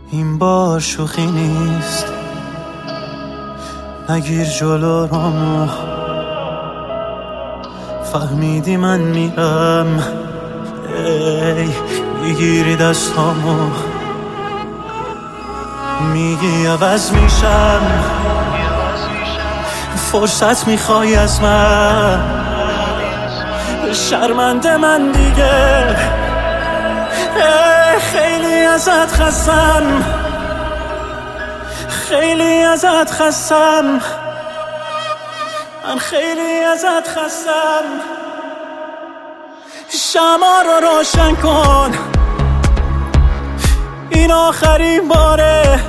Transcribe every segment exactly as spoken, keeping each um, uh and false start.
این بار شوخی نیست، نگیر جلو رامو، فهمیدی من میرم، ای میگیری دستامو، میگی عوض میشم، فرصت میخوای از من، شرمنده من دیگه، خیلی ازت خستم، خیلی ازت خستم، من خیلی ازت خستم. شمع رو روشن کن، این آخرین باره،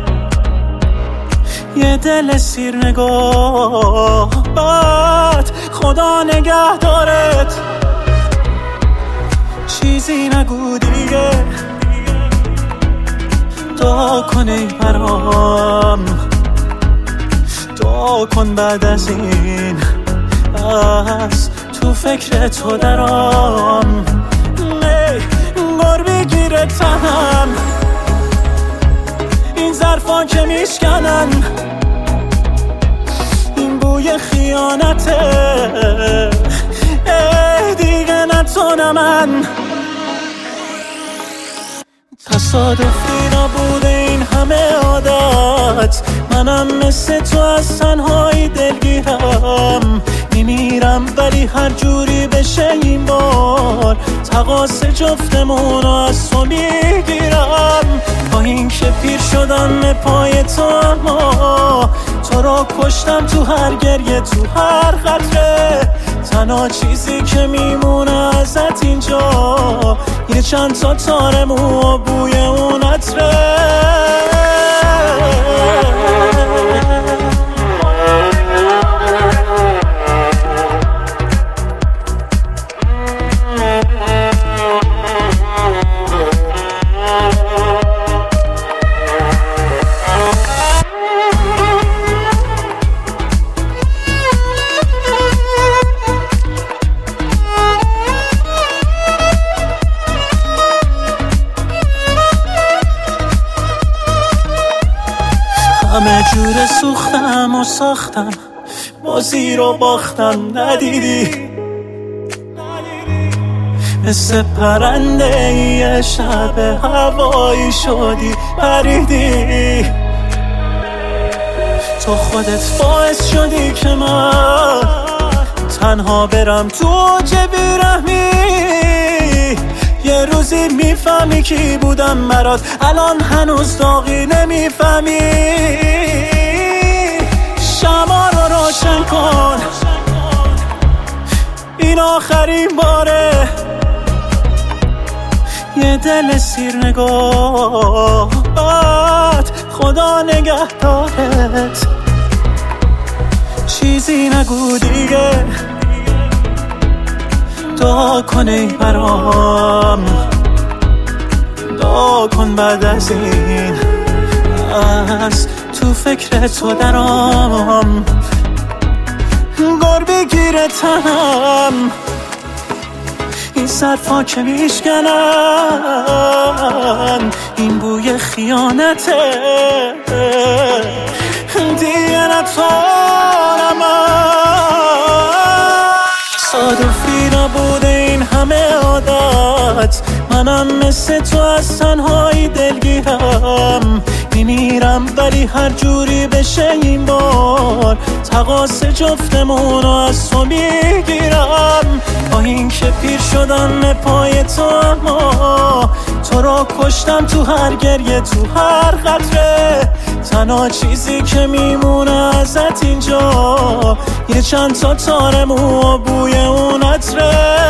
یه دل سیر نگاه بد، خدا نگه دارت، چیزی نگو دیگه، دعا کن ای برام، دعا کن بعد از این، بس تو فکر تو درام، نگار بگیره تنم، این ظرفا که میشکنن، این بوی خیانته، ای دیگه نتونم من، تصادفی نبوده این همه عادت، منم مثل تو از تنهایی دلگیرم، میمیرم ولی هر جوری بشه این بار، تقاص جفتمون رو از تو میگیرم، با این که پیر شدم پای تو، اما تو رو کشتم تو هر گریه، تو هر قطره، تنها چیزی که میمونه ازت اینجا، یه چند تا تار مو و بوی اون عطره. همه جور سوختم و ساختم، بازی رو باختم، ندیدی مثل پرنده یه شب هوایی شدی پریدی، تو خودت باعث شدی که من تنها برم تو اوج بیرحمی، یه روزی میفهمی کی بودم برات، الان هنوز داغی نمیفهمی، شمع رو روشن کن، این آخرین باره، یه دل سیر نگاه بد، خدا نگه دارت، چیزی نگو دیگه، دعا کن ای برام، دعا کن بعد از این، از تو فکر تو درام، گار بگیره تنم، این ظرفا که میشکنن، این بوی خیانته، دیگه نتونم تصادفی نبوده این همه عادت، منم مثل تو از تنهایی دلگیرم، میمیرم ولی هر جوری بشه این بار، تقاص جفتمون رو از تو میگیرم، با این که پیر شدم پای تو، اما تو رو کشتم تو هر گریه، تو هر قطره، تنها چیزی که میمونه ازت اینجا، یه چند تا تار مو و بوی اون عطره.